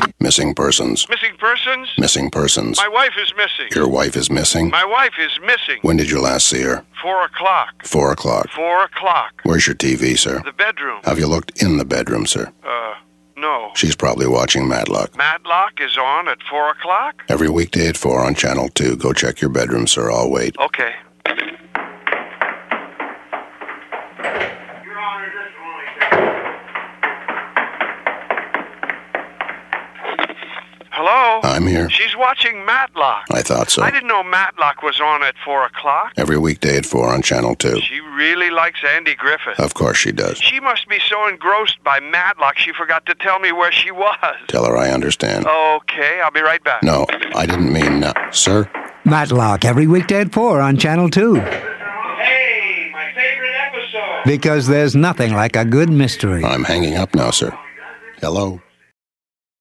Missing persons. Missing persons? Missing persons. My wife is missing. Your wife is missing? My wife is missing. When did you last see her? 4 o'clock. 4 o'clock. 4 o'clock. Where's your TV, sir? The bedroom. Have you looked in the bedroom, sir? No. She's probably watching Matlock. Matlock is on at 4 o'clock? Every weekday at 4 on Channel 2. Go check your bedroom, sir. I'll wait. Okay. Hello? I'm here. She's watching Matlock. I thought so. I didn't know Matlock was on at 4 o'clock. Every weekday at 4 on Channel 2. She really likes Andy Griffith. Of course she does. She must be so engrossed by Matlock she forgot to tell me where she was. Tell her I understand. Okay, I'll be right back. No, I didn't mean no. Sir? Matlock, every weekday at 4 on Channel 2. Hey, my favorite episode. Because there's nothing like a good mystery. I'm hanging up now, sir. Hello?